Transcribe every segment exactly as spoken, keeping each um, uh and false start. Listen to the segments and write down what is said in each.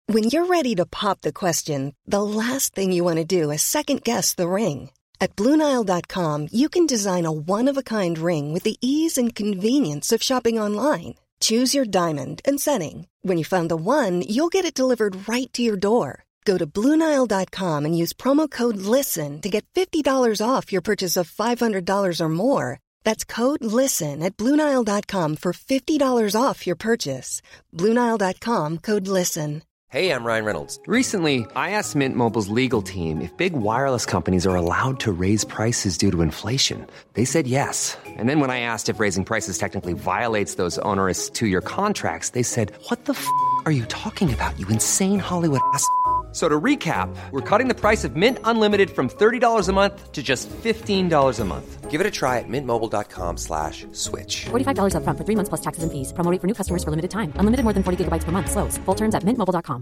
When you're ready to pop the question, the last thing you want to do is second-guess the ring. At Blue Nile dot com, you can design a one-of-a-kind ring with the ease and convenience of shopping online. Choose your diamond and setting. When you find the one, you'll get it delivered right to your door. Go to Blue Nile dot com and use promo code LISTEN to get fifty dollars off your purchase of five hundred dollars or more. That's code LISTEN at Blue Nile dot com for fifty dollars off your purchase. Blue Nile dot com, code LISTEN. Hey, I'm Ryan Reynolds. Recently, I asked Mint Mobile's legal team if big wireless companies are allowed to raise prices due to inflation. They said yes. And then when I asked if raising prices technically violates those onerous two-year contracts, they said, what the f*** are you talking about, you insane Hollywood ass f- So to recap, we're cutting the price of Mint Unlimited from thirty dollars a month to just fifteen dollars a month. Give it a try at mintmobile.com slash switch. forty-five dollars up front for three months plus taxes and fees. Promo rate for new customers for limited time. Unlimited more than forty gigabytes per month. Slows full terms at mint mobile dot com.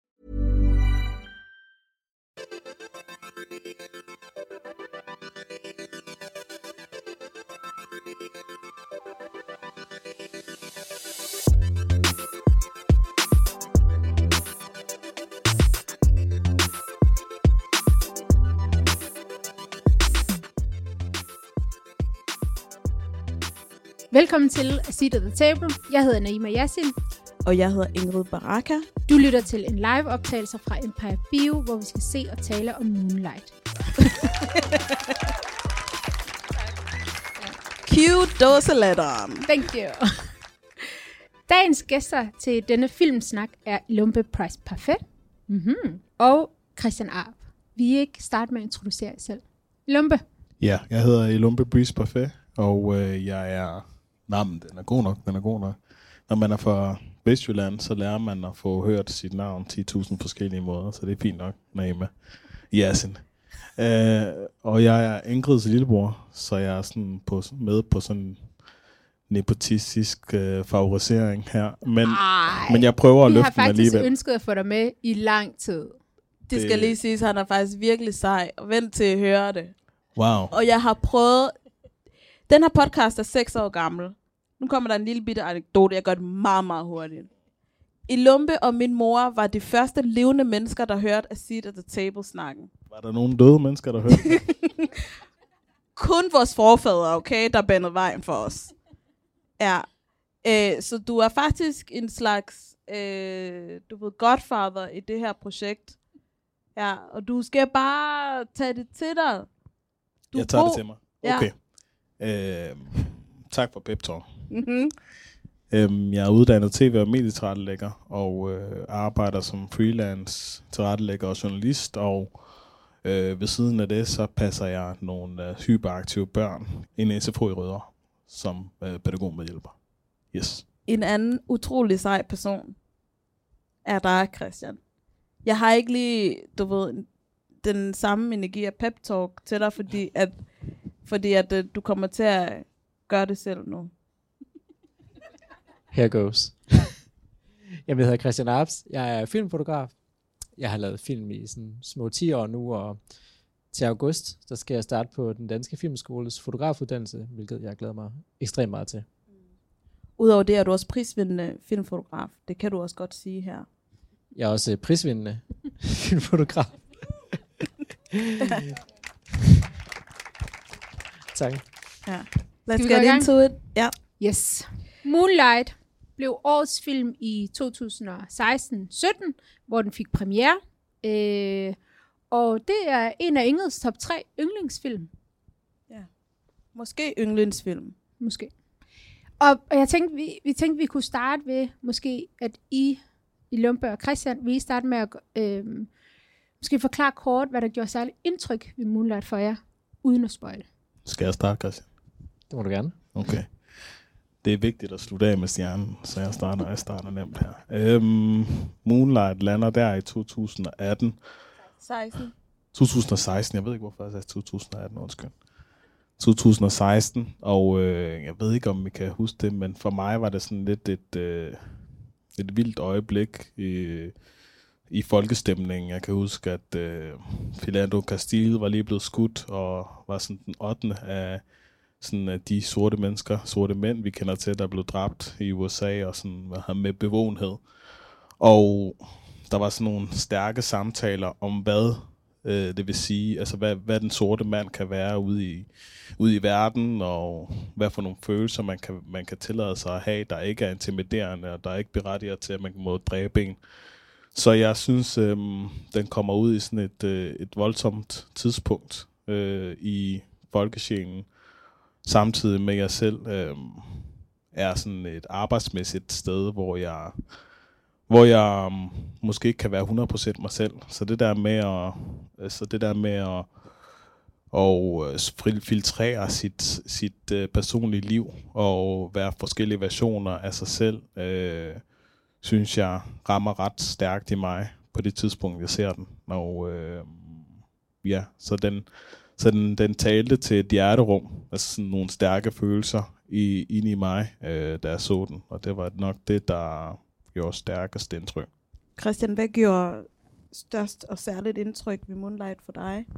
Velkommen til A Seat at the Table. Jeg hedder Naima Yassin. Og jeg hedder Ingrid Baraka. Du lytter til en live-optagelse fra Empire Bio, hvor vi skal se og tale om Moonlight. Cute dåseletteren. Thank you. Dagens gæster til denne filmsnak er Ilumbe Price Parfait mm-hmm. og Christian Arp. Vi vil ikke starte med at introducere jer selv. Ilumbe. Ja, jeg hedder Ilumbe Price Parfait, og øh, jeg er... Nej, men den er god nok, den er god nok. Når man er fra Vestjylland, så lærer man at få hørt sit navn ti tusind forskellige måder, så det er fint nok, Naima Yassin. Øh, og jeg er Ingrids lillebror, så jeg er sådan på, med på sådan en nepotistisk øh, favorisering her. Men, men jeg prøver at løfte den alligevel. Jeg har faktisk ønsket at få dig med i lang tid. Det skal lige siges, han er faktisk virkelig sej, og vent til at høre det. Wow. Og jeg har prøvet... Den her podcast er seks år gammel. Nu kommer der en lille bitte anekdote, jeg gør det meget, meget hurtigt. Ilumbe og min mor var de første levende mennesker, der hørte A Seat at the Table-snakken. Var der nogle døde mennesker, der hørte det? Kun vores forfædre, okay, der bandede vejen for os. Ja. Øh, så du er faktisk en slags, øh, du ved, godfather i det her projekt. Ja, og du skal bare tage det til dig. Du jeg tager god. det til mig. Okay. Ja. Øh, tak for pep talk. Mm-hmm. øhm, jeg er uddannet tv- og medietilrettelægger og øh, arbejder som freelance tilrettelægger og journalist, og øh, ved siden af det så passer jeg nogle øh, hyperaktive børn i en S F H i Rødovre som øh, pædagogmedhjælper. Yes. En anden utrolig sej person er dig, Christian. Jeg har ikke lige, du ved, den samme energi af pep talk til dig, fordi at Fordi at uh, du kommer til at gøre det selv nu. Here goes. Jeg hedder Christian Arps. Jeg er filmfotograf. Jeg har lavet film i sådan små ti år nu, og til august, der skal jeg starte på den danske filmskoles fotografuddannelse, hvilket jeg glæder mig ekstremt meget til. Udover det er du også prisvindende filmfotograf. Det kan du også godt sige her. Jeg er også prisvindende filmfotograf. Tak. Ja. Let's get into it. Ja. Yes. Moonlight blev årets film i to tusind og seksten sytten, hvor den fik premiere. Øh, og det er en af Ingrids top tre yndlingsfilm. Ja. Måske yndlingsfilm. Måske. Og, og jeg tænkte, vi, vi tænkte, vi kunne starte ved, måske, at I, Ilumbe og Christian, vi starte med at øh, måske forklare kort, hvad der gjorde særligt indtryk ved Moonlight for jer, uden at spoil. Skal jeg starte, Christian? Det må du gerne. Okay. Det er vigtigt at slutte af med stjernen, så jeg starter, jeg starter nemt her. Øhm, Moonlight lander der i to tusind og atten. seksten. to tusind og seksten, jeg ved ikke, hvorfor jeg sagde to tusind og atten, undskyld. to tusind og seksten, og øh, jeg ved ikke, om vi kan huske det, men for mig var det sådan lidt et, øh, et vildt øjeblik i, i folkestemningen. Jeg kan huske, at øh, Philando Castile var lige blevet skudt, og var sådan den ottende af sådan af de sorte mennesker, sorte mænd, vi kender til, der blev dræbt i U S A, og sådan var med bevågenhed. Og der var sådan nogle stærke samtaler om, hvad øh, det vil sige, altså hvad, hvad den sorte mand kan være ude i, ude i verden, og hvad for nogle følelser, man kan, man kan tillade sig at have, der ikke er intimiderende, og der er ikke berettiget til, at man må dræbe en. Så jeg synes, øh, den kommer ud i sådan et, øh, et voldsomt tidspunkt øh, i folkesjælen, samtidig med, at jeg selv øh, er sådan et arbejdsmæssigt sted, hvor jeg, hvor jeg um, måske ikke kan være hundrede procent mig selv. Så det der med at, så det der med at og filtrere sit, sit uh, personlige liv og være forskellige versioner af sig selv, øh, synes jeg rammer ret stærkt i mig på det tidspunkt, jeg ser den. Og øh, ja, så den Så den, den talte til et hjerterum, altså sådan nogle stærke følelser i, inde i mig, øh, da jeg så den. Og det var nok det, der gjorde stærkest indtryk. Christian, hvad gjorde størst og særligt indtryk ved Moonlight for dig?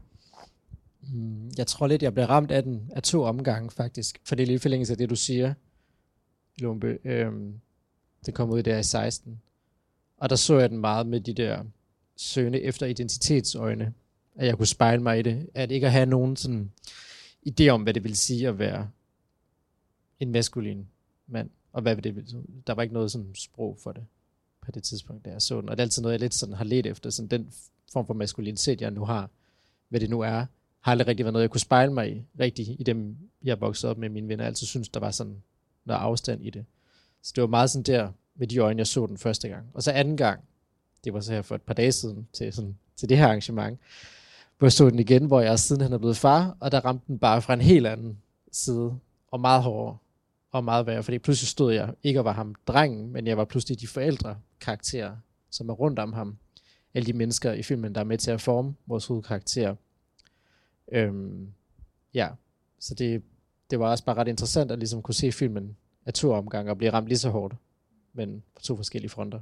Mm, jeg tror lidt, jeg blev ramt af den af to omgange faktisk. For det er lige forlængelse af det, du siger, Lumpe. Øhm, det kom ud der i seksten. Og der så jeg den meget med de der søgende efter identitetsøjne. At jeg kunne spejle mig i det. At ikke at have nogen sådan idé om, hvad det vil sige at være en maskulin mand. Og hvad det vil, der var ikke noget sådan sprog for det på det tidspunkt, da jeg så den. Og det er altid noget, jeg lidt sådan har let efter. Sådan den form for maskulinitet, jeg nu har, hvad det nu er, har aldrig rigtig været noget, jeg kunne spejle mig i. Rigtig i dem, jeg voksede op med mine venner. Jeg altid synes, der var sådan noget afstand i det. Så det var meget sådan der, med de øjne, jeg så den første gang. Og så anden gang, det var så her for et par dage siden, til, sådan, til det her arrangement, hvor jeg så den igen, hvor jeg siden han er blevet far, og der ramte den bare fra en helt anden side, og meget hårdere, og meget værre, fordi pludselig stod jeg, ikke og var ham drengen, men jeg var pludselig de forældre karakterer, som er rundt om ham. Alle de mennesker i filmen, der er med til at forme vores hovedkarakterer. Øhm, ja, så det, det var også bare ret interessant at ligesom kunne se filmen af to omgange, og blive ramt lige så hårdt, men på to forskellige fronter.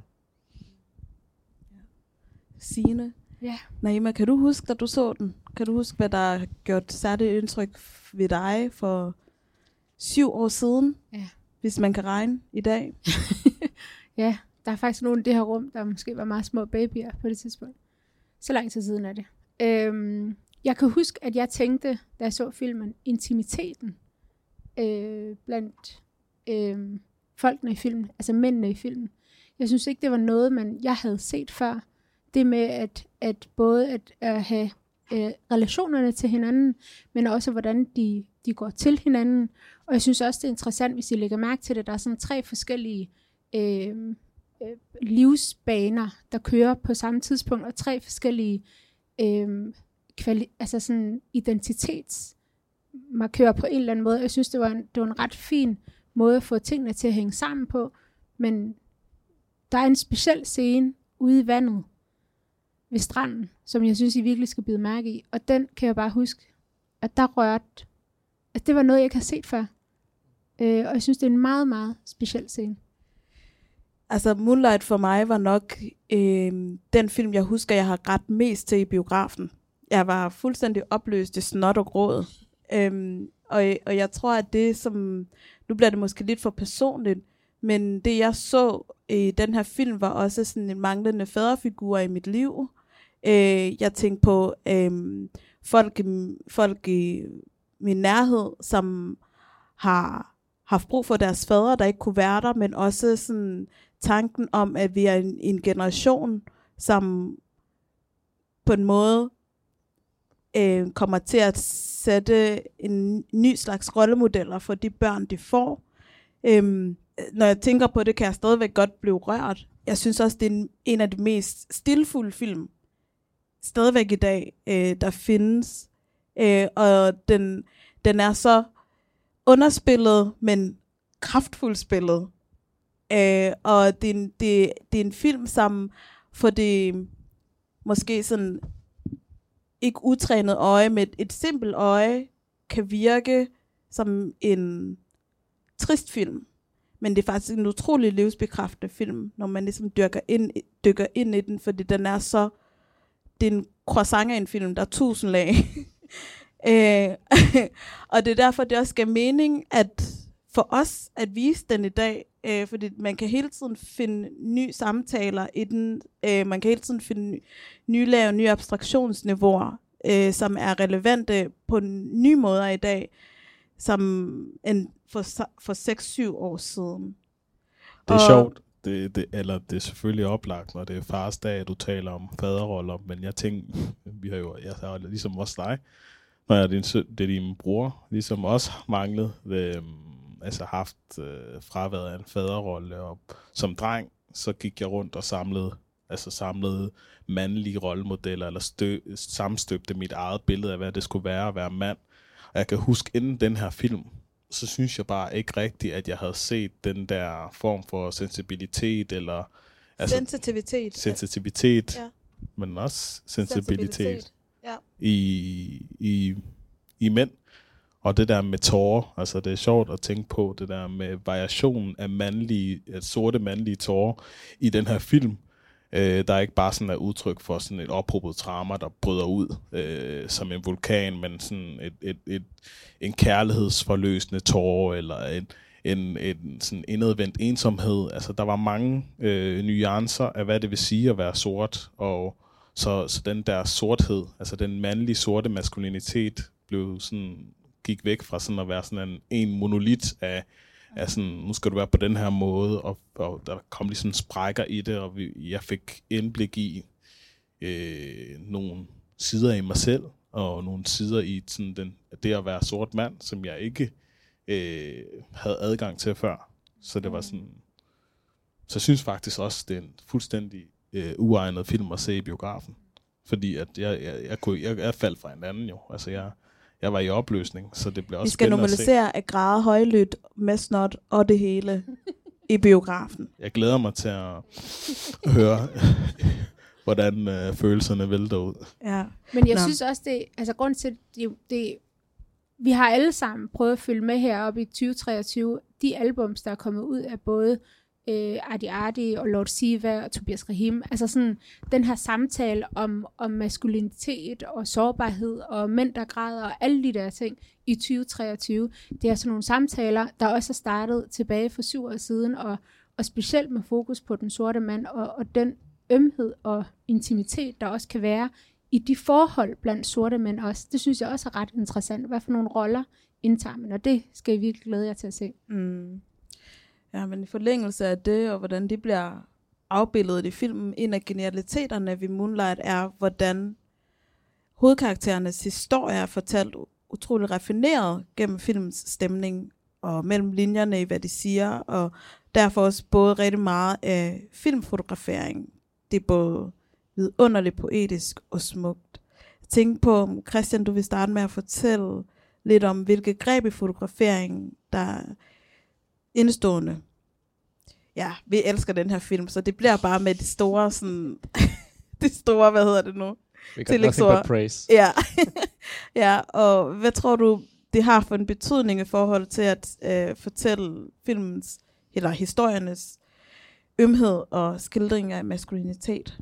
Signe? Ja. Naima, kan du huske, da du så den? Kan du huske, hvad der har gjort særligt indtryk ved dig for syv år siden? Ja. Hvis man kan regne i dag? Ja, der er faktisk nogen i det her rum, der måske var meget små babyer på det tidspunkt. Så lang tid siden er det. Øhm, jeg kan huske, at jeg tænkte, da jeg så filmen, intimiteten øh, blandt øh, folkene i filmen, altså mændene i filmen. Jeg synes ikke, det var noget, man, jeg havde set før. Det med at, at både at, at have øh, relationerne til hinanden, men også hvordan de, de går til hinanden. Og jeg synes også, det er interessant, hvis I lægger mærke til det, der er sådan tre forskellige øh, øh, livsbaner, der kører på samme tidspunkt, og tre forskellige øh, kvali- altså sådan identitetsmarkører på en eller anden måde. Jeg synes, det var en, det var en ret fin måde at få tingene til at hænge sammen på, men der er en speciel scene ude i vandet, ved stranden, som jeg synes, I virkelig skal bide mærke i. Og den kan jeg bare huske, at der rørte, at det var noget, jeg ikke har set før. Øh, og jeg synes, det er en meget, meget speciel scene. Altså, Moonlight for mig var nok øh, den film, jeg husker, jeg har grædt mest til i biografen. Jeg var fuldstændig opløst i snot og gråd. Øhm, og, og jeg tror, at det som, nu bliver det måske lidt for personligt, men det jeg så i den her film var også sådan en manglende faderfigur i mit liv. Øh, jeg tænkte på øh, folk, folk i min nærhed, som har haft brug for deres fædre, der ikke kunne være der, men også sådan tanken om, at vi er en, en generation, som på en måde øh, kommer til at sætte en ny slags rollemodeller for de børn, de får. Øh, når jeg tænker på det, kan jeg stadigvæk godt blive rørt. Jeg synes også, det er en, en af de mest stilfulde film, stadigvæk i dag, øh, der findes. Øh, og den, den er så underspillet, men kraftfuldt spillet. Øh, og det er, en, det, det er en film, som for det måske sådan ikke utrænet øje, med et, et simpelt øje, kan virke som en trist film. Men det er faktisk en utrolig livsbekræftende film, når man ligesom dykker ind, dykker ind i den, fordi den er så, det er en croissant af en film, der er tusind lag. øh, og det er derfor, det også giver mening, at for os at vise den i dag, øh, fordi man kan hele tiden finde nye samtaler i den, øh, man kan hele tiden finde ny, nye lag og nye abstraktionsniveauer, øh, som er relevante på nye måder i dag, som en for, for seks syv år siden. Det er og, sjovt, det, det, eller det er selvfølgelig oplagt, når det er fars dag, du taler om faderroller, men jeg tænker, vi har jo, jeg har ligesom også dig, når jeg er din, det er din bror, ligesom også manglet, øh, altså haft øh, fraværet af en faderrolle, og som dreng, så gik jeg rundt og samlede, altså samlede mandlige rollemodeller, eller stø, sammenstøbte mit eget billede af, hvad det skulle være at være mand. Og jeg kan huske, inden den her film, så synes jeg bare ikke rigtigt, at jeg havde set den der form for sensibilitet, eller... Altså, sensitivitet. Sensitivitet, ja. Men også sensibilitet, sensibilitet. Ja. I, i, i mænd. Og det der med tårer, altså det er sjovt at tænke på, det der med variationen af mandlige, sorte mandlige tårer i den her film. Øh, der er ikke bare sådan et udtryk for sådan et ophobet trauma, der bryder ud øh, som en vulkan, men sådan et, et, et, en kærlighedsforløsende tårer, eller en, en, en sådan indadvendt ensomhed. Altså der var mange øh, nuancer af, hvad det vil sige at være sort, og så, så den der sorthed, altså den mandlige sorte maskulinitet, blev sådan, gik væk fra sådan at være sådan en, en monolit af, af sådan, nu skal du være på den her måde, og, og der kom ligesom sprækker i det, og vi, jeg fik indblik i øh, nogle sider i mig selv, og nogle sider i sådan den, det at være sort mand, som jeg ikke øh, havde adgang til før. Så det var sådan, så jeg synes faktisk også, det er en fuldstændig øh, uegnet film at se i biografen. Fordi at jeg, jeg, jeg, kunne, jeg, jeg faldt fra hinanden jo. Altså jeg, jeg var i opløsning, så det blev også spændende at se. Vi skal normalisere at græde højlydt med snot og det hele i biografen. Jeg glæder mig til at høre, hvordan øh, følelserne vælter ud. Ja. Men jeg Nå. synes også, det altså grund til, det, det, vi har alle sammen prøvet at følge med heroppe i tyve treogtyve. De albums, der er kommet ud af både øh, Ardi Ardi og Lord Siva og Tobias Rahim. Altså sådan den her samtale om, om maskulinitet og sårbarhed og mænd, der græder og alle de der ting i tyve treogtyve. Det er sådan nogle samtaler, der også er startet tilbage for syv år siden, og, og specielt med fokus på den sorte mand og, og den ømhed og intimitet, der også kan være i de forhold blandt sorte mænd også. Det synes jeg også er ret interessant. Hvad for nogle roller indtager man, og det skal I virkelig glæde jer til at se. Mm. Ja, men i forlængelse af det, og hvordan det bliver afbildet i filmen, en af genialiteterne ved Moonlight er, hvordan hovedkarakterernes historie er fortalt utroligt raffineret gennem filmens stemning, og mellem linjerne i, hvad de siger, og derfor også både rigtig meget af filmfotografering. Det er både vidunderligt poetisk og smukt. Jeg tænker på, Christian, du vil starte med at fortælle lidt om, hvilke greb i fotograferingen, der er indstående. Ja, vi elsker den her film, så det bliver bare med de store, sådan, de store, hvad hedder det nu? We got nothing but praise. Ja. Ja, og hvad tror du, det har for en betydning i forhold til at øh, fortælle filmens, eller historiernes ømhed og skildringer af maskulinitet?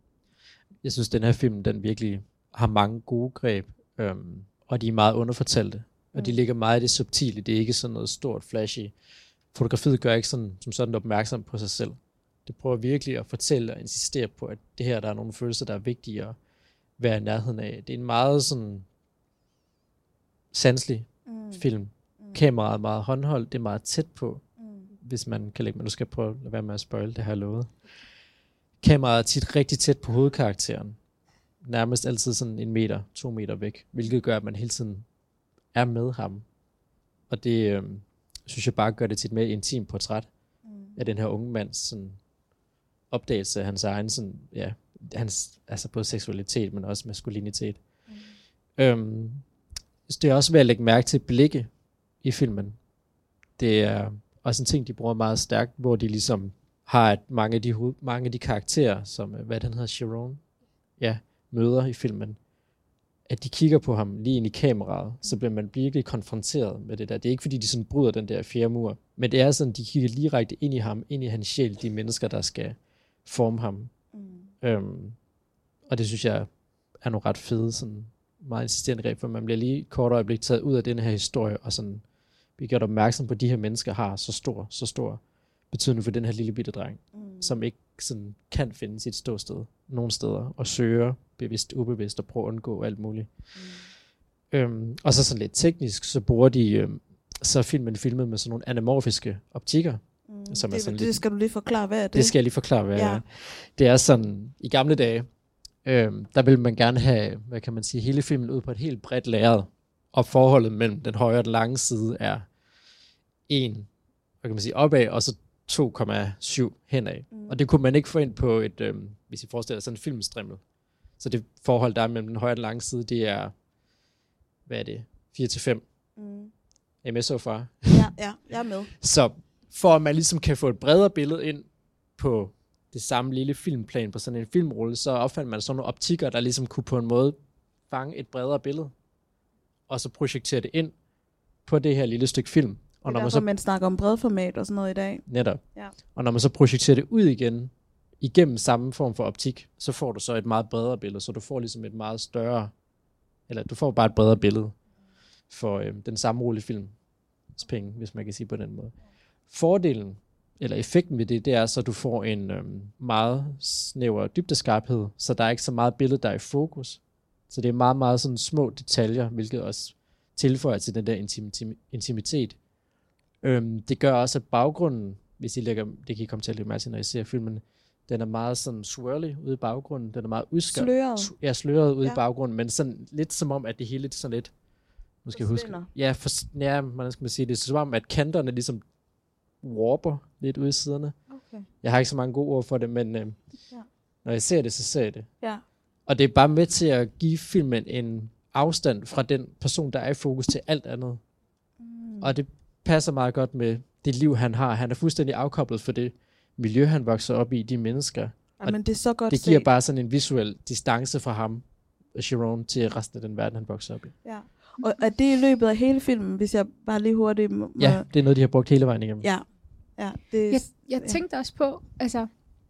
Jeg synes, den her film, den virkelig har mange gode greb, øhm, og de er meget underfortalte, og mm. de ligger meget i det subtile. Det er ikke sådan noget stort, flashy. Fotografiet gør ikke sådan, som sådan opmærksom på sig selv. Det prøver virkelig at fortælle og insistere på, at det her, der er nogle følelser, der er vigtige at være i nærheden af. Det er en meget sådan sanselig mm. film. Mm. Kameraet er meget håndholdt, det er meget tæt på, mm. hvis man kan lægge, men du skal prøve at lade være med at spoil, det her lovet. Kameraet er tit rigtig tæt på hovedkarakteren. Nærmest altid sådan en meter, to meter væk, hvilket gør, at man hele tiden er med ham. Og det øh, synes jeg bare gør det til et mere intimt portræt mm. af den her unge mands sådan, opdagelse af hans egen sådan, ja, hans, altså både seksualitet, men også maskulinitet. Mm. Øhm, så det er også ved at lægge mærke til blikke i filmen. Det er også en ting, de bruger meget stærkt, hvor de ligesom har at mange af de, mange af de karakterer, som, hvad den hedder, Sharon, ja, møder i filmen, at de kigger på ham lige ind i kameraet, så bliver man virkelig konfronteret med det der. Det er ikke fordi, de sådan bryder den der fjerde mur, men det er sådan, de kigger lige rigtig ind i ham, ind i hans sjæl, de mennesker, der skal forme ham. Mm. Øhm, og det synes jeg er nogle ret fede, sådan meget insisterende greb, for man bliver lige kort øjeblik taget ud af den her historie, og sådan bliver gjort opmærksom på, at de her mennesker har så stor, så stor betydning for den her lille bitte dreng, mm. som ikke sådan kan finde sit ståsted nogen steder, og søger bevidst, ubevidst, og prøver at undgå alt muligt. Mm. Øhm, og så sådan lidt teknisk, så bruger de, øhm, så er filmen filmet med sådan nogle anamorfiske optikker. Mm. Som det, er sådan det lidt, skal du lige forklare, hvad er det? Det skal jeg lige forklare, hvad ja. er. Det er sådan, i gamle dage, øhm, der vil man gerne have, hvad kan man sige, hele filmen ud på et helt bredt lærred, og forholdet mellem den højre og den lange side er en, hvad kan man sige, opad, og så to komma syv henad. Mm. Og det kunne man ikke få ind på et, øhm, hvis I forestiller sådan en filmstrimmel. Så det forhold, der er mellem den højre og den lange side, det er, hvad er det, fire til fem. Mm. Er I med så far? Ja, ja, jeg er med. Så for at man ligesom kan få et bredere billede ind på det samme lille filmplan på sådan en filmrulle, så opfandt man sådan nogle optikker, der ligesom kunne på en måde fange et bredere billede, og så projektere det ind på det her lille stykke film. Og det er når man derfor, så man snakker om bredformat og sådan noget i dag. Netop. Ja. Og når man så projekterer det ud igen, igennem samme form for optik, så får du så et meget bredere billede, så du får ligesom et meget større, eller du får bare et bredere billede for øh, den samme rullefilms penge, hvis man kan sige på den måde. Fordelen, eller effekten ved det, det er så, at du får en øh, meget snæver dybdeskarphed, så der er ikke så meget billede, der er i fokus. Så det er meget, meget sådan små detaljer, hvilket også tilføjer til den der intim- intimitet. Øhm, det gør også, at baggrunden, hvis I lægger, det kan I komme til at lægge mærke til, når I ser filmen, den er meget sådan swirly ude i baggrunden, den er meget udskåret. Sløret. Ja, sløret ude ja. i baggrunden, men sådan lidt som om, at det hele er sådan lidt, nu skal jeg huske, ja, for, ja, hvordan skal man sige det, det er som om, at kanterne ligesom warper lidt ude i siderne. Okay. Jeg har ikke så mange gode ord for det, men øh, ja. når jeg ser det, så ser jeg det. Ja. Og det er bare med til at give filmen en afstand fra den person, der er i fokus til alt andet. Mm. Og det passer meget godt med det liv, han har. Han er fuldstændig afkoblet for det miljø, han vokser op i, de mennesker. Ja, men det er så godt det giver set. bare sådan en visuel distance fra ham, Chiron, til resten af den verden, han vokser op i. Ja. Og er det i løbet af hele filmen, hvis jeg bare lige hurtigt må... Ja, det er noget, de har brugt hele vejen igennem. Ja. ja det, jeg, jeg tænkte også på, altså,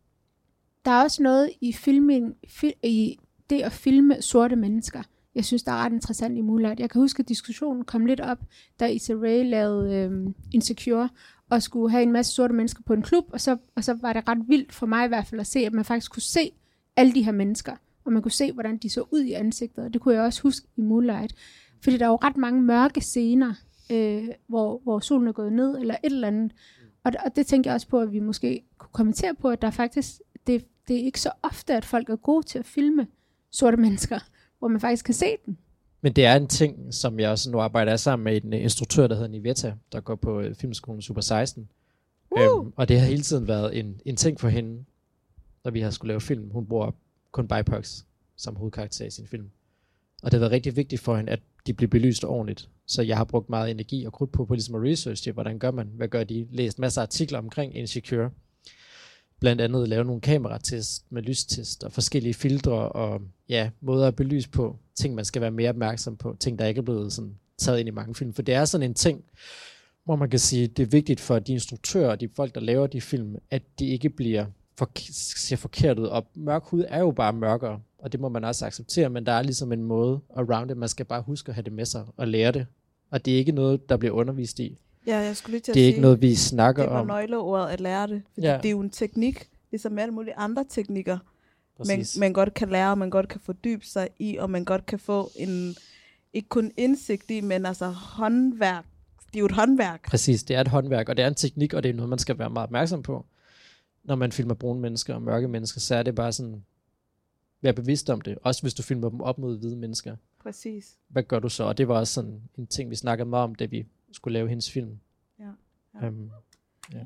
der er også noget i filming, fil, i det at filme sorte mennesker. Jeg synes, der er ret interessant i Moonlight. Jeg kan huske, at diskussionen kom lidt op, da Issa Rae lavede øhm, Insecure, og skulle have en masse sorte mennesker på en klub, og så, og så var det ret vildt for mig i hvert fald at se, at man faktisk kunne se alle de her mennesker, og man kunne se, hvordan de så ud i ansigtet, og det kunne jeg også huske i Moonlight. Fordi der er jo ret mange mørke scener, øh, hvor, hvor solen er gået ned, eller et eller andet. Og, og det tænker jeg også på, at vi måske kunne kommentere på, at der faktisk, det, det er ikke så ofte, at folk er gode til at filme sorte mennesker, hvor man faktisk kan se den. Men det er en ting, som jeg også nu arbejder sammen med en instruktør, der hedder Niveta, der går på filmskolen Super seksten. Uh! Øhm, og det har hele tiden været en, en ting for hende, når vi har skulle lave film. Hun bruger kun B I P O X som hovedkarakter i sin film. Og det har været rigtig vigtigt for hende, at de bliver belyst ordentligt. Så jeg har brugt meget energi og krudt på, på ligesom at researche, hvordan gør man, hvad gør de, læst masser af artikler omkring Insecure. Blandt andet lave nogle kameratest med lystest og forskellige filtre og ja, måder at belyse på, ting man skal være mere opmærksom på, ting der ikke er blevet sådan, taget ind i mange film. For det er sådan en ting, hvor man kan sige, det er vigtigt for de instruktører og de folk, der laver de film, at de ikke bliver for, ser forkert ud. Og mørk hud er jo bare mørkere, og det må man også acceptere, men der er ligesom en måde around det. Man skal bare huske at have det med sig og lære det. Og det er ikke noget, der bliver undervist i. Ja, jeg skulle lige til at det er sige, ikke noget, vi snakker om. Det var nøgleordet at lære det. Fordi ja. Det er jo en teknik, ligesom alle mulige andre teknikker, man, man godt kan lære, og man godt kan fordybe sig i, og man godt kan få en, ikke kun indsigt i, men altså håndværk. Det er jo et håndværk. Præcis, det er et håndværk, og det er en teknik, og det er noget, man skal være meget opmærksom på. Når man filmer brune mennesker og mørke mennesker, så er det bare sådan, vær bevidst om det. Også hvis du filmer dem op mod hvide mennesker. Præcis. Hvad gør du så? Og det var også sådan en ting, vi snakkede meget om, da vi skulle lave hendes film. Ja. Ja. Um, ja.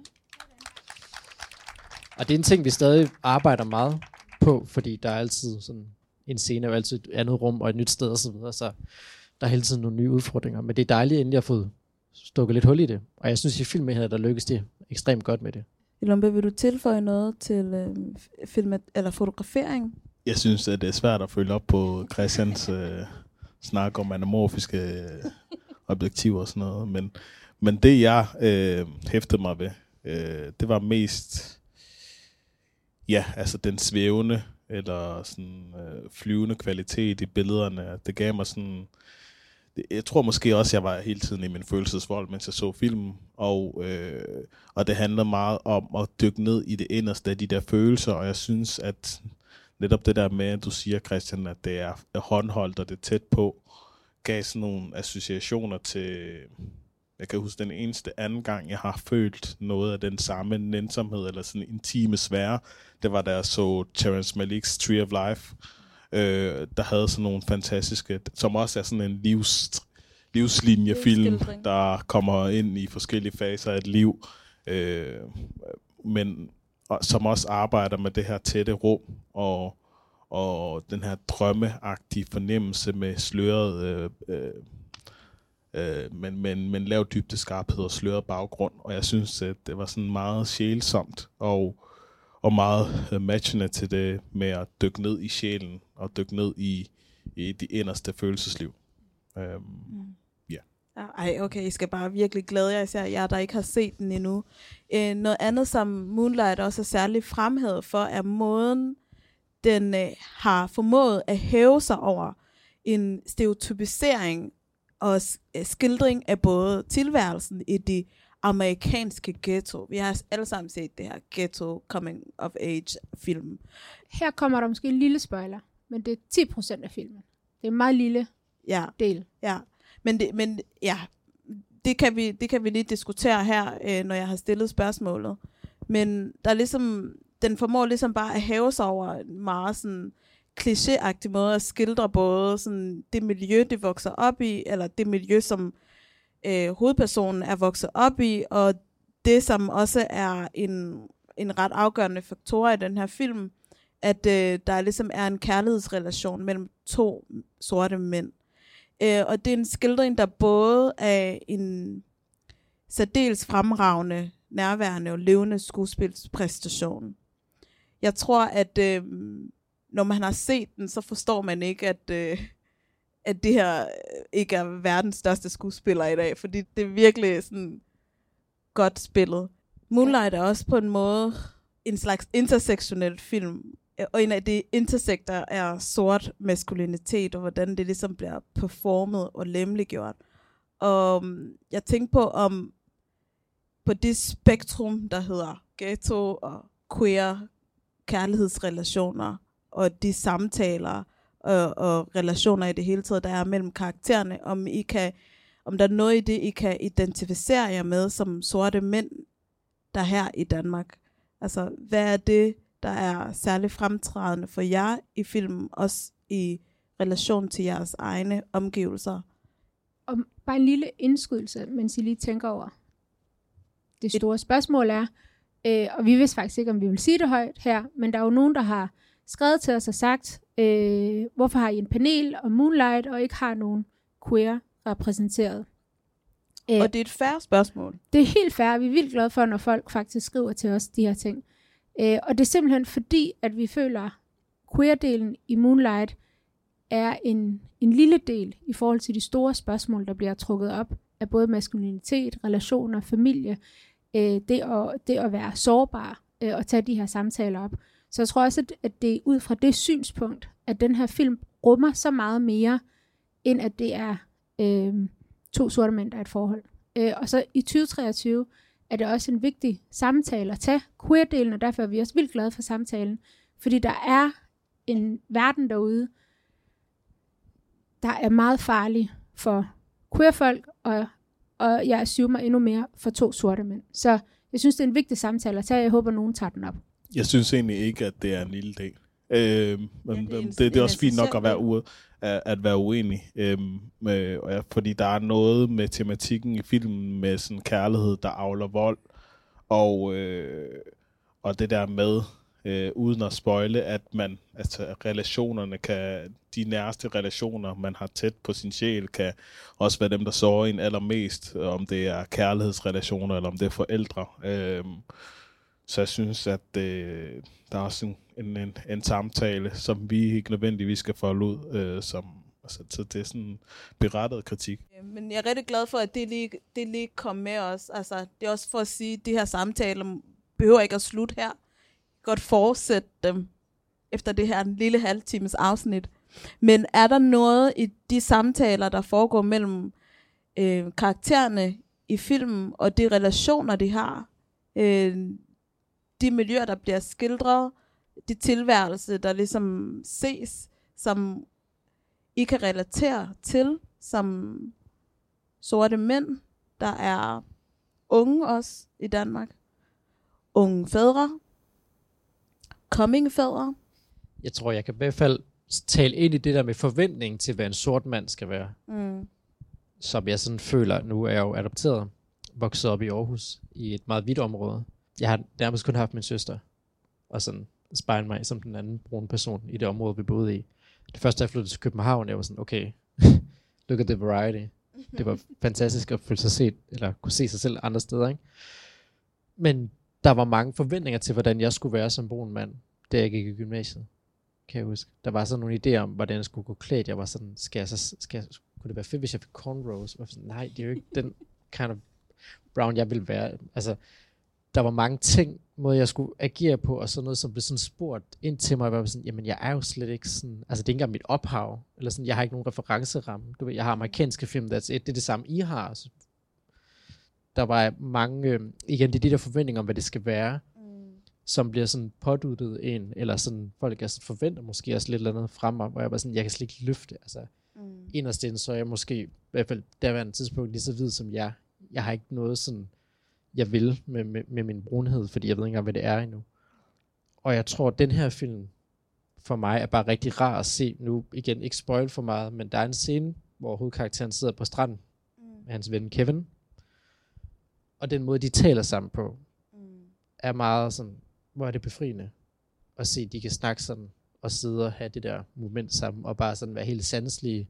Og det er en ting, vi stadig arbejder meget på, fordi der er altid sådan en scene, og altid et andet rum og et nyt sted og så videre, så der er hele tiden nogle nye udfordringer. Men det er dejligt, endelig at få stukket lidt hul i det. Og jeg synes, i filmen her, der lykkes det ekstremt godt med det. Ilombe, vil du tilføje noget til øh, film eller fotografering? Jeg synes, at det er svært at følge op på Christians øh, snak om anamorfiske øh, objektiver og sådan noget. Men, men det, jeg øh, hæftede mig ved, øh, det var mest ja, altså den svævende eller sådan øh, flyvende kvalitet i billederne. Det gav mig sådan, det, jeg tror måske også, jeg var hele tiden i min følelsesvold, mens jeg så filmen, og, øh, og det handler meget om at dykke ned i det inderste af de der følelser, og jeg synes, at netop det der med, at du siger, Christian, at det er håndholdt, og det er tæt på, gav sådan nogle associationer til, jeg kan huske den eneste anden gang, jeg har følt noget af den samme nænsomhed, eller sådan intime sfære, det var da jeg så Terrence Malicks Tree of Life, øh, der havde sådan nogle fantastiske, som også er sådan en livs, livslinjefilm, der kommer ind i forskellige faser af et liv, øh, men og, som også arbejder med det her tætte rum, og, og den her drømmeagtige fornemmelse med sløret, øh, øh, øh, men, men, men lav dybde skarphed og sløret baggrund, og jeg synes, at det var sådan meget sjælsomt, og, og meget uh, matchende til det med at dykke ned i sjælen, og dykke ned i, i de inderste følelsesliv. Um, mm. Ej, okay, I skal bare virkelig glæde jer, især jer, der ikke har set den endnu. Øh, noget andet, som Moonlight også er særligt fremhævet for, er måden, den øh, har formået at hæve sig over en stereotypisering og skildring af både tilværelsen i de amerikanske ghetto. Vi har alle sammen set det her ghetto coming of age film. Her kommer der måske en lille spoiler, men det er ti procent af filmen. Det er en meget lille ja. del. Ja. Men, det, men ja, det kan, vi, det kan vi lige diskutere her, øh, når jeg har stillet spørgsmålet. Men der er ligesom, den formår ligesom bare at hæve sig over en meget sådan klichéagtig måde at skildre både sådan det miljø, det vokser op i, eller det miljø, som øh, hovedpersonen er vokset op i, og det, som også er en, en ret afgørende faktor i den her film, at øh, der ligesom er en kærlighedsrelation mellem to sorte mænd. Uh, og det er en skildring, der både er en særdeles fremragende, nærværende og levende skuespilspræstation. Jeg tror, at uh, når man har set den, så forstår man ikke, at, uh, at det her ikke er verdens største skuespiller i dag, fordi det er virkelig sådan godt spillet. Moonlight er også på en måde en slags intersektionel film, og en af de intersekter er sort maskulinitet, og hvordan det ligesom bliver performet og lemmeliggjort. Og jeg tænkte på, om på det spektrum, der hedder ghetto og queer kærlighedsrelationer, og de samtaler og, og relationer i det hele taget, der er mellem karaktererne, om, I kan, om der er noget i det, I kan identificere jer med som sorte mænd, der her i Danmark. Altså, hvad er det, der er særligt fremtrædende for jer i filmen, også i relation til jeres egne omgivelser? Og bare en lille indskydelse, mens I lige tænker over. Det store spørgsmål er, øh, og vi vidste faktisk ikke, om vi vil sige det højt her, men der er jo nogen, der har skrevet til os og sagt, øh, hvorfor har I en panel om Moonlight, og ikke har nogen queer repræsenteret? Øh, og det er et fair spørgsmål. Det er helt fair. Vi er vildt glade for, når folk faktisk skriver til os de her ting. Øh, og det er simpelthen fordi, at vi føler, at queer-delen i Moonlight er en, en lille del i forhold til de store spørgsmål, der bliver trukket op af både maskulinitet, relationer, familie, øh, det, at, det at være sårbar øh, og tage de her samtaler op. Så jeg tror også, at, at det er ud fra det synspunkt, at den her film rummer så meget mere, end at det er øh, to sorte mænd, der er et forhold. Øh, og så i tyve treogtyve er det også en vigtig samtale at tage queer-delen, og derfor er vi også vildt glade for samtalen, fordi der er en verden derude, der er meget farlig for queer-folk, og, og jeg assumer endnu mere for to sorte mænd. Så jeg synes, det er en vigtig samtale at tage, jeg håber, nogen tager den op. Jeg synes egentlig ikke, at det er en lille del. Øh, men ja, det, er en, det, det er også fint nok at være, ude, at, at være uenig. Øh, med, fordi der er noget med tematikken i filmen med sådan kærlighed, der avler vold. Og, øh, og det der med, øh, uden at spoile, at man, altså relationerne kan, de nærmeste relationer, man har tæt på sin sjæl, kan også være dem, der sårer en allermest. Om det er kærlighedsrelationer, eller om det er forældre. Øh, Så jeg synes, at øh, der er også en, en, en, en samtale, som vi ikke nødvendigvis skal folde ud, øh, som, altså, så det er sådan en berettet kritik. Men jeg er rigtig glad for, at det lige, det lige kom med os. Altså, det er også for at sige, at de her samtaler behøver ikke at slutte her. Godt fortsætte dem efter det her en lille halv times afsnit. Men er der noget i de samtaler, der foregår mellem øh, karaktererne i filmen, og de relationer, de har, øh, de miljøer, der bliver skildret, de tilværelser, der ligesom ses, som I kan relatere til, som sorte mænd, der er unge også i Danmark. Unge fædre. Coming fædre. Jeg tror, jeg kan i hvert fald tale ind i det der med forventningen til, hvad en sort mand skal være. Mm. Som jeg sådan føler, nu er jeg jo adopteret, vokset op i Aarhus, i et meget vidt område. Jeg har nærmest kun haft min søster, og sådan spejle mig som den anden brune person i det område, vi boede i. Det første, jeg flyttede til København, jeg var sådan, okay, look at the variety. Det var fantastisk at føle sig set, eller kunne se sig selv andre steder, ikke? Men der var mange forventninger til, hvordan jeg skulle være som brun mand, da jeg gik i gymnasiet, kan jeg huske. Der var sådan nogle idéer om, hvordan jeg skulle gå klædt. Jeg var sådan, skal jeg så, skal jeg, kunne det være fedt, hvis jeg fik cornrows? Jeg var sådan, nej, det er jo ikke den kind of brown, jeg vil være. Altså, der var mange ting, måde jeg skulle agere på, og sådan noget, som blev sådan spurgt ind til mig, og jeg var sådan, jamen jeg er jo slet ikke sådan, altså det er ikke engang mit ophav, eller sådan, jeg har ikke nogen referenceramme. Du ved, jeg har amerikanske film, that's it, det er det samme, I har. Altså, der var mange, øh, igen, det er de der forventninger om, hvad det skal være, mm. som bliver sådan påduttet en, eller sådan, folk er sådan, forventer måske også lidt eller andet frem om, hvor jeg var sådan, jeg kan slet ikke løfte, altså, mm. inderst inde, så er jeg måske, i hvert fald derværende tidspunkt, lige så hvid som jeg. Jeg har ikke noget sådan, jeg vil med, med, med min brunhed, fordi jeg ved ikke engang, hvad det er endnu. Og jeg tror, at den her film, for mig, er bare rigtig rar at se. Nu igen, ikke spoil for meget, men der er en scene, hvor hovedkarakteren sidder på stranden mm. med hans ven Kevin. Og den måde, de taler sammen på, mm. er meget sådan, hvor er det befriende at se, at de kan snakke sådan, og sidde og have det der moment sammen, og bare sådan være helt sanselige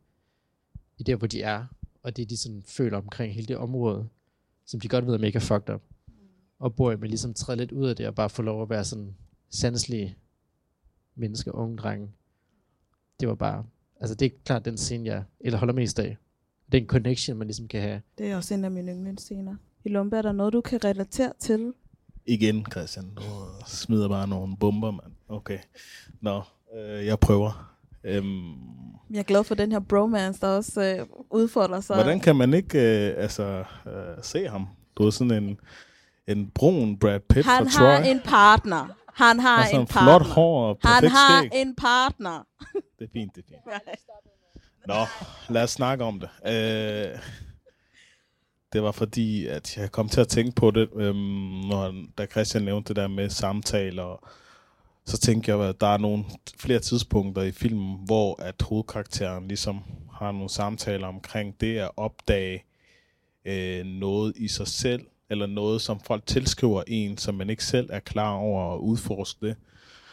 i der, hvor de er, og det, de sådan føler omkring hele det område, som de godt ved er mega fucked up. Mm. Og bor med ligesom træde lidt ud af det, og bare få lov at være sådan sanselige mennesker, unge drenge. Det var bare, altså det er klart den scene, jeg eller holder mest af. Den connection, man ligesom kan have. Det er også en af mine yndlingsscener. I Lumpe, er der noget, du kan relatere til? Igen, Christian, du smider bare nogle bomber, mand. Okay. Nå, øh, jeg prøver. Øhm, jeg er glad for den her bromance, der også øh, udfordrer sig. Hvordan kan man ikke øh, altså, øh, se ham? Du er sådan en, en brun Brad Pitt Han fra Troy. har en partner. Han har altså en, en partner. flot hår og Han perfekt har skæg. en partner. Det er fint, det er fint. Nå, lad os snakke om det. Øh, det var fordi, at jeg kom til at tænke på det, øhm, når, da Christian nævnte det der med samtaler. Og så tænkte jeg, at der er nogle flere tidspunkter i filmen, hvor at hovedkarakteren ligesom har nogle samtaler omkring det at opdage øh, noget i sig selv, eller noget, som folk tilskriver en, som man ikke selv er klar over at udforske det.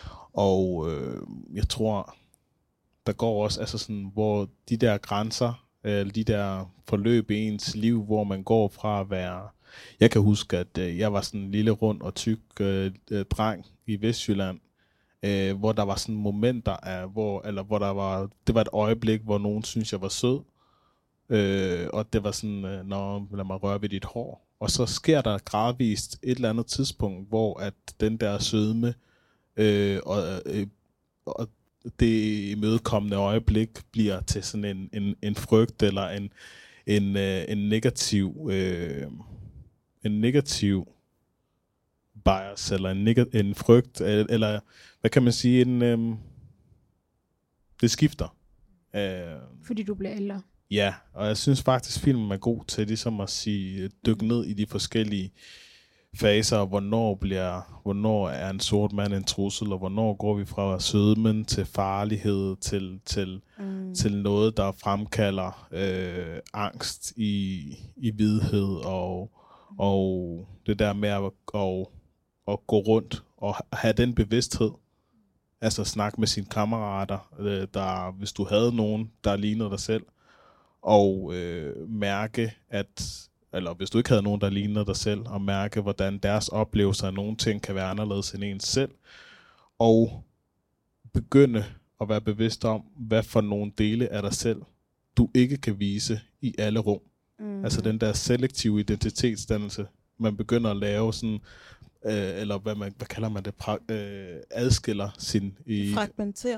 Og øh, jeg tror, der går også, altså sådan, hvor de der grænser, eller de der forløb i ens liv, hvor man går fra at være... Jeg kan huske, at øh, jeg var sådan en lille rund og tyk øh, øh, dreng i Vestjylland, øh, hvor der var sådan momenter af, hvor, eller hvor der var, det var et øjeblik, hvor nogen synes jeg var sød, øh, og det var sådan, øh, nå, lad mig røre ved dit hår. Og så sker der gradvist et eller andet tidspunkt, hvor at den der sødme øh, og, øh, og det imødekommende øjeblik bliver til sådan en, en, en frygt eller en, en, øh, en negativ øh, en negativ bias eller en, neg- en frygt eller hvad kan man sige en øh, det skifter. Øh, Fordi du bliver ældre. Ja, og jeg synes faktisk filmen er god til ligesom at sige dykke ned i de forskellige faser, og hvornår bliver, hvornår er en sort mand en trussel, og hvornår går vi fra sødmen til farlighed, til, til, mm. til noget, der fremkalder øh, angst i, i hvidhed, og, og det der med at, at, at gå rundt og have den bevidsthed, altså snakke med sine kammerater, øh, der, hvis du havde nogen, der lignede dig selv, og øh, mærke, at eller hvis du ikke havde nogen, der ligner dig selv, og mærke, hvordan deres oplevelser af nogle ting kan være anderledes end ens selv, og begynde at være bevidst om, hvad for nogle dele af dig selv, du ikke kan vise i alle rum. Mm. Altså den der selektive identitetsdannelse, man begynder at lave sådan, øh, eller hvad, man, hvad kalder man det, pra- øh, adskiller sin... I, fragmentering.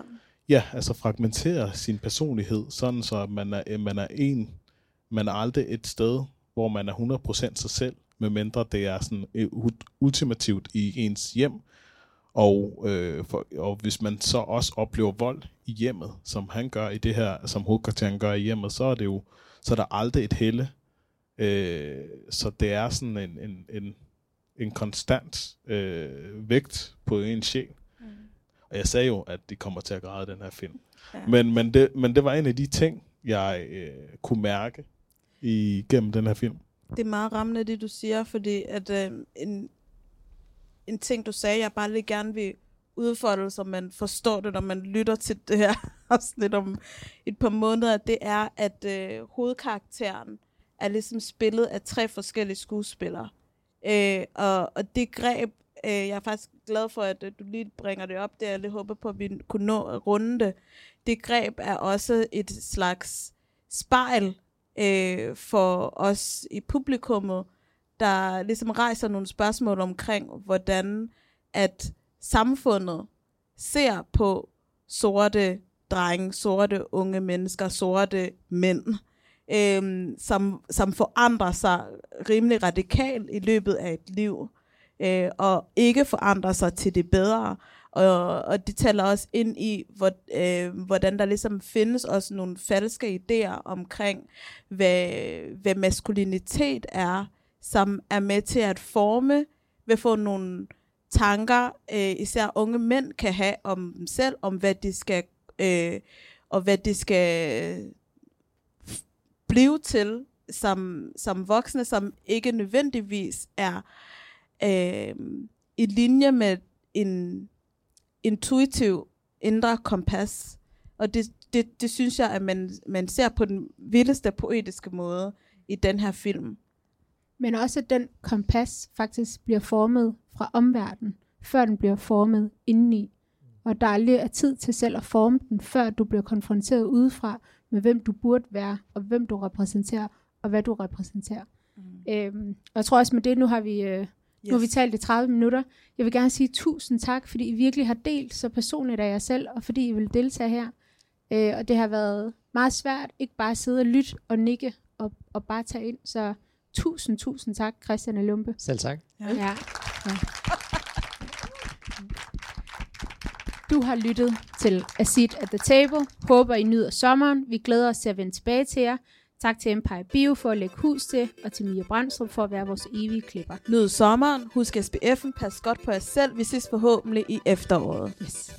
ja, altså fragmentere sin personlighed, sådan så man er, man er en, man er aldrig et sted, hvor man er hundrede procent sig selv, medmindre det er sådan ultimativt i ens hjem. Og, øh, for, og hvis man så også oplever vold i hjemmet, som han gør i det her, som hovedkarakteren gør i hjemmet, så er det jo, så er der aldrig et helle. Øh, så det er sådan en, en, en, en konstant øh, vægt på en sjæl. Mm. Og jeg sagde jo, at de kommer til at græde den her film. Ja. Men, men, det, men det var en af de ting, jeg øh, kunne mærke igennem den her film. Det er meget rammende, det du siger, fordi at øh, en, en ting, du sagde, jeg bare lidt gerne vil udfordre, så man forstår det, når man lytter til det her afsnit om et par måneder, det er, at øh, hovedkarakteren er ligesom spillet af tre forskellige skuespillere. Øh, og, og det greb, øh, jeg er faktisk glad for, at øh, du lige bringer det op, det jeg lidt håber på, at vi kunne nå at runde det. Det greb er også et slags spejl øh, for os i publikummet, der ligesom rejser nogle spørgsmål omkring, hvordan at samfundet ser på sorte drenge, sorte unge mennesker, sorte mænd, øhm, som, som forandrer sig rimelig radikalt i løbet af et liv, øh, og ikke forandrer sig til det bedre. Og, og det taler også ind i, hvor, øh, hvordan der ligesom findes også nogle falske idéer omkring, hvad, hvad maskulinitet er, som er med til at forme, vil få nogle tanker, øh, især unge mænd kan have om dem selv, om hvad de skal, øh, og hvad de skal blive til som, som voksne, som ikke nødvendigvis er øh, i linje med en intuitiv indre kompas. Og det, det, det synes jeg, at man, man ser på den vildeste poetiske måde i den her film. Men også at den kompas faktisk bliver formet fra omverdenen, før den bliver formet indeni. Og der aldrig er tid til selv at forme den, før du bliver konfronteret udefra med, hvem du burde være, og hvem du repræsenterer, og hvad du repræsenterer. Mm. Øhm, og jeg tror også med det, nu har vi, øh, yes. nu har vi talt i tredive minutter. Jeg vil gerne sige tusind tak, fordi I virkelig har delt så personligt af jer selv, og fordi I vil deltage her. Øh, og det har været meget svært, ikke bare at sidde og lytte og nikke, og, og bare tage ind. Så tusind, tusind tak, Christian Lumpe. Selv tak. Ja. Ja. Ja. Du har lyttet til A Seat at the Table. Håber, I nyder sommeren. Vi glæder os til at vende tilbage til jer. Tak til Empire Bio for at lægge hus til, og til Mia Brandstrup for at være vores evige klipper. Nyd sommeren. Husk S B F'en. Pas godt på jer selv. Vi ses forhåbentlig i efteråret. Yes.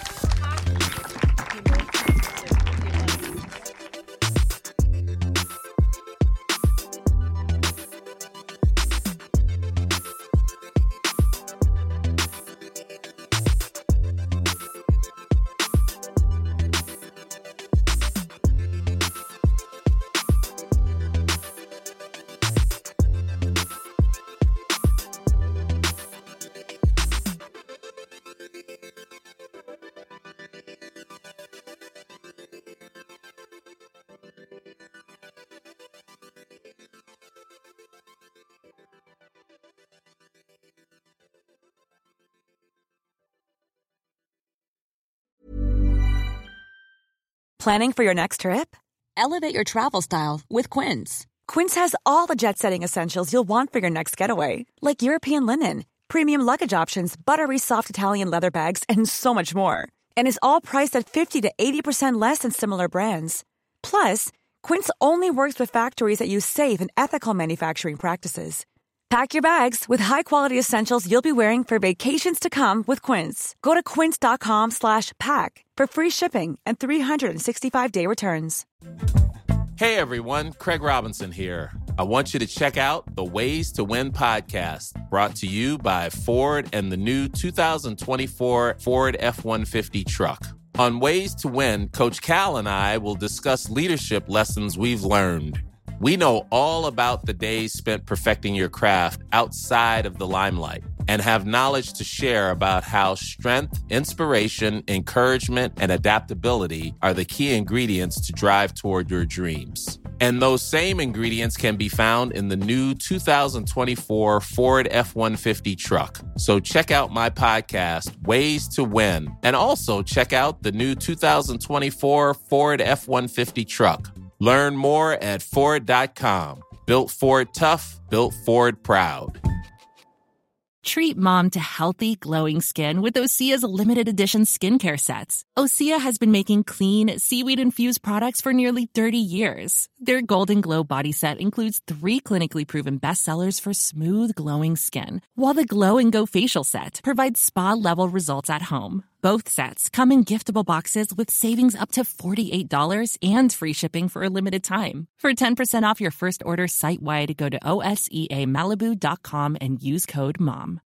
Planning for your next trip? Elevate your travel style with Quince. Quince has all the jet-setting essentials you'll want for your next getaway, like European linen, premium luggage options, buttery soft Italian leather bags, and so much more. And is all priced at fifty to eighty percent less than similar brands. Plus, Quince only works with factories that use safe and ethical manufacturing practices. Pack your bags with high-quality essentials you'll be wearing for vacations to come with Quince. Go to quince.com slash pack for free shipping and three sixty-five day returns. Hey everyone, Craig Robinson here. I want you to check out the Ways to Win podcast, brought to you by Ford and the new two thousand twenty-four Ford F one fifty truck. On Ways to Win, Coach Cal and I will discuss leadership lessons we've learned. We know all about the days spent perfecting your craft outside of the limelight and have knowledge to share about how strength, inspiration, encouragement, and adaptability are the key ingredients to drive toward your dreams. And those same ingredients can be found in the new two thousand twenty-four Ford F one fifty truck. So check out my podcast, Ways to Win, and also check out the new two thousand twenty-four Ford F one fifty truck. Learn more at Ford dot com. Built Ford tough, built Ford proud. Treat mom to healthy, glowing skin with Osea's limited edition skincare sets. Osea has been making clean, seaweed-infused products for nearly thirty years. Their Golden Glow body set includes three clinically proven bestsellers for smooth, glowing skin, while the Glow and Go facial set provides spa-level results at home. Both sets come in giftable boxes with savings up to forty-eight dollars and free shipping for a limited time. For ten percent off your first order site-wide, go to O S E A Malibu dot com and use code MOM.